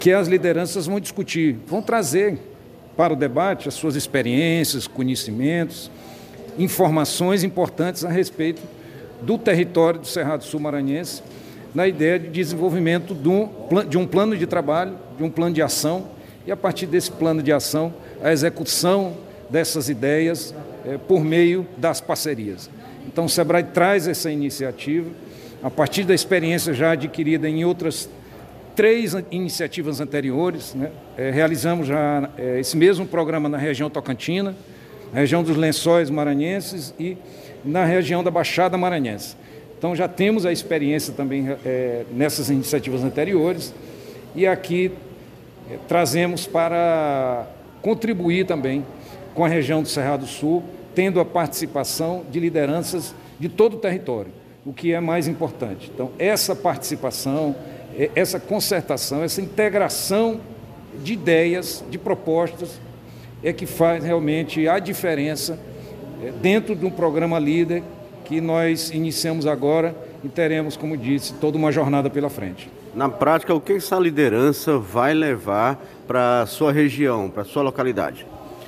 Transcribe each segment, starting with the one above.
que as lideranças vão discutir, vão trazer para o debate as suas experiências, conhecimentos, informações importantes a respeito do território do Cerrado Sul Maranhense, na ideia de desenvolvimento de um plano de trabalho, de um plano de ação, e a partir desse plano de ação, a execução dessas ideias por meio das parcerias. Então o SEBRAE traz essa iniciativa, a partir da experiência já adquirida em outras 3 iniciativas anteriores, né? Realizamos já esse mesmo programa na região tocantina, na região dos Lençóis Maranhenses e na região da Baixada Maranhense. Então já temos a experiência também nessas iniciativas anteriores e aqui trazemos para contribuir também com a região do Cerrado Sul, tendo a participação de lideranças de todo o território, o que é mais importante. Então essa participação, essa concertação, essa integração de ideias, de propostas, é que faz realmente a diferença dentro de um programa líder que nós iniciamos agora e teremos, como disse, toda uma jornada pela frente. Na prática, o que essa liderança vai levar para a sua região, para a sua localidade?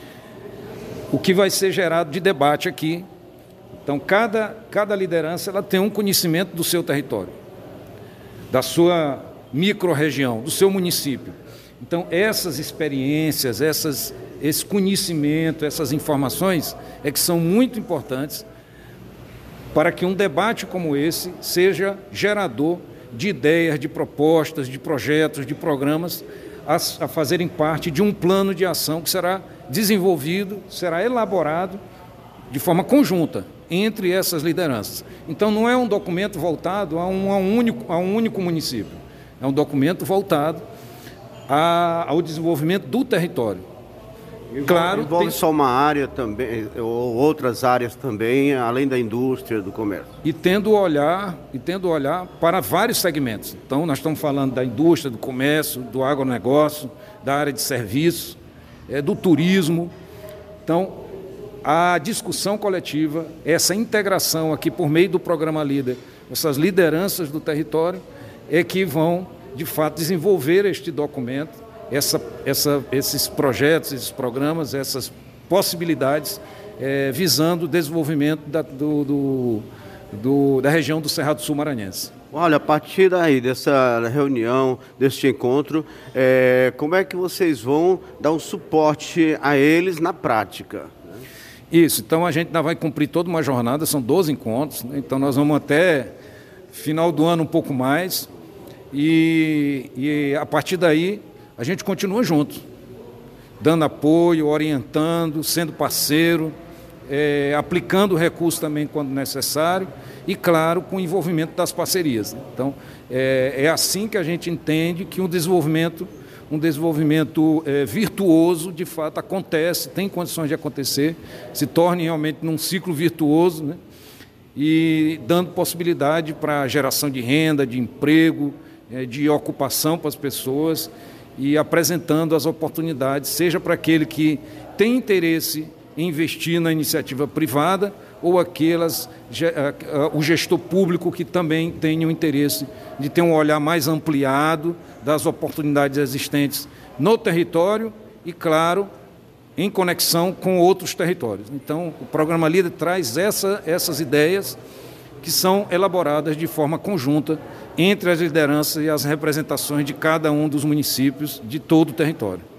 O que vai ser gerado de debate aqui. Então, cada liderança ela tem um conhecimento do seu território, da sua micro-região, do seu município. Então, essas experiências, esse conhecimento, essas informações é que são muito importantes para que um debate como esse seja gerador de ideias, de propostas, de projetos, de programas a fazerem parte de um plano de ação que será desenvolvido, será elaborado de forma conjunta entre essas lideranças. Então não é um documento voltado a um único município, é um documento voltado ao desenvolvimento do território. Claro, envolve só uma área também, ou outras áreas também, além da indústria, do comércio. E tendo olhar para vários segmentos. Então, nós estamos falando da indústria, do comércio, do agronegócio, da área de serviços, do turismo. Então, a discussão coletiva, essa integração aqui por meio do Programa Líder, essas lideranças do território, que vão, de fato, desenvolver este documento, esses projetos, esses programas, essas possibilidades, visando o desenvolvimento da região do Cerrado Sul Maranhense. Olha, a partir daí, dessa reunião, deste encontro, como é que vocês vão dar um suporte a eles na prática? Isso, então a gente ainda vai cumprir toda uma jornada, são 12 encontros, né? Então nós vamos até final do ano um pouco mais, e a partir daí a gente continua junto, dando apoio, orientando, sendo parceiro, aplicando recursos também quando necessário e, claro, com o envolvimento das parcerias. Então, é assim que a gente entende que um desenvolvimento virtuoso, de fato, acontece, tem condições de acontecer, se torne realmente num ciclo virtuoso, né? E dando possibilidade para geração de renda, de emprego, de ocupação para as pessoas, e apresentando as oportunidades, seja para aquele que tem interesse em investir na iniciativa privada ou o gestor público que também tem o interesse de ter um olhar mais ampliado das oportunidades existentes no território e, claro, em conexão com outros territórios. Então, o Programa Líder traz essas ideias que são elaboradas de forma conjunta entre as lideranças e as representações de cada um dos municípios de todo o território.